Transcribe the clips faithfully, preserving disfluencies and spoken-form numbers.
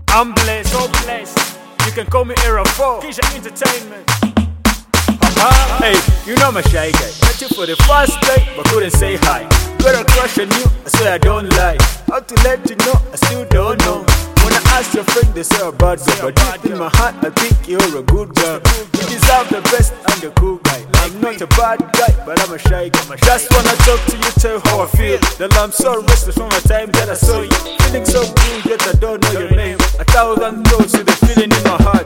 I'm blessed, so blessed. You can call me Era four, Keisha Entertainment. Uh-huh. Hey, you know my shy guy. Met you for the first day, but couldn't say hi. Got a crush on you, I swear I don't lie. How to let you know, I still don't know. When I ask your friend, they say a bad girl, but deep in my heart, I think you're a good girl. You deserve the best, I'm the cool guy. I'm not a bad guy, but I'm a shy guy. Just wanna talk to you, tell how I feel. That I'm so restless from the time that I saw you. Feeling so good, yet I don't know your name. A thousand thoughts with the feeling in my heart.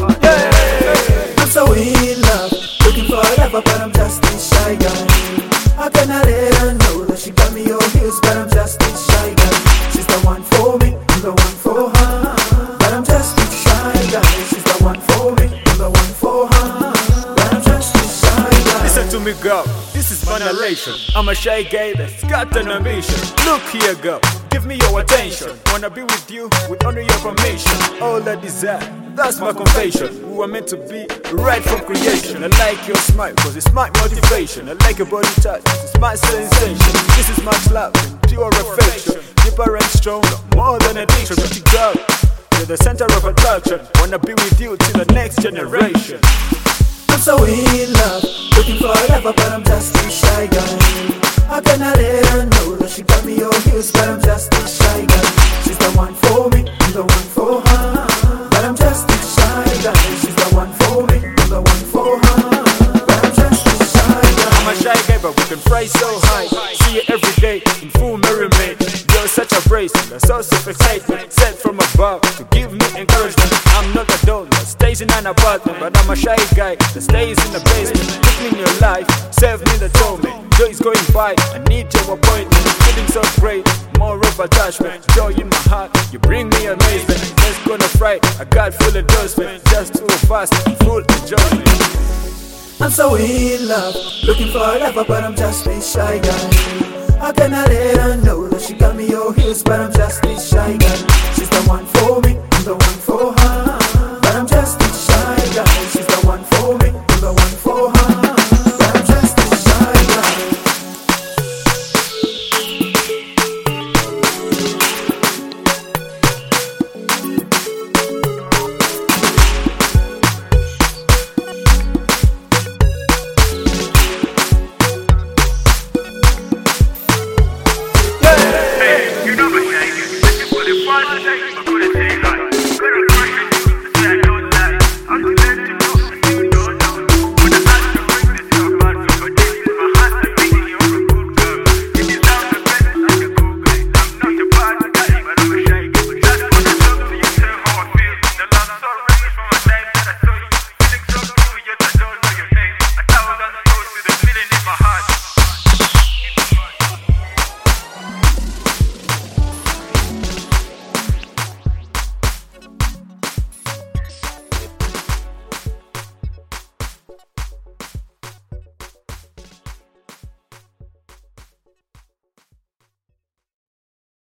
Yeah, I'm so in love, looking forever, but I'm just a shy guy. How can I let her know that she got me all heels, but I'm just a shy guy. She's the one for me, I'm the one for her. But I'm just a shy guy. She's the one for me, I'm the one for her. But I'm just a shy guy. Listen to me, girl, this is my narration. I'm a shy guy that's got an ambition. Look here, girl, give me your attention. Wanna be with you with only your permission. All I desire, that's my confession. We were meant to be right from creation. I like your smile, cause it's my motivation. I like your body touch, it's my sensation. This is much love and pure affection. Deeper and stronger, more than addiction. Pretty girl, you're the center of attraction. Wanna be with you till the next generation. I'm so in love, looking forever, but I'm just a shy guy. How can I let her know that she got me all heels, but I'm just a shy guy. She's the one for me, I'm the one for her. But I'm just a shy guy. She's the one for me, I'm the one for her. But I'm just a shy guy. I'm a shy guy, but we can fly so high. See you every day in full merriment. You're such a brace, a source of excitement. Sent from above to give me encouragement. I'm not a doll that stays in an apartment, but I'm a shy guy that stays in the basement. Put me in your life, save me the torment. Joy is going by, I need your appointment. Feeling so great, more of attachment. Joy in my heart, you bring me amazement. Let's go to Friday, I got full endorsement. Just two of us, full enjoyment. I'm so in love, looking forever, but I'm just a shy guy. How can I let her know that she got me all heels, but I'm just a shy guy. She's the one for me, I'm the one for her.